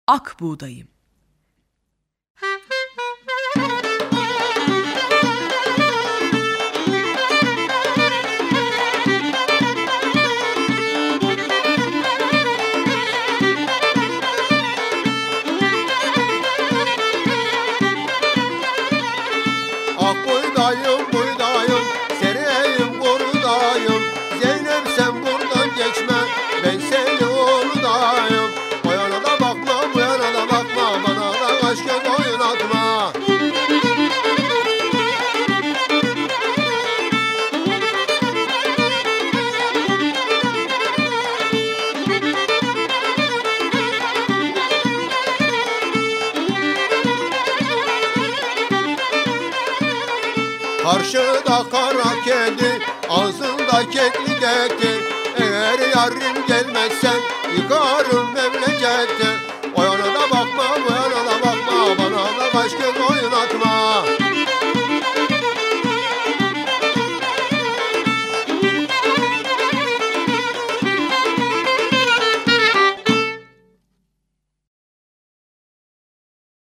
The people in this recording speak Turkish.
Ak buğdayım. Ak buğdayım buğdayım, sereyim kurudayım. Zeynep sen buradan geçme, ben senin oğludayım. O yana da bakma, bu yana da bakma, bana da kaş göz oynatma. Karşıda kara kedi, ağzında keklik eti. Eğer yarın gelmezsen yıkarım memleketi. O yana da bakma, bu yana da bakma, bana da kaş göz oynatma.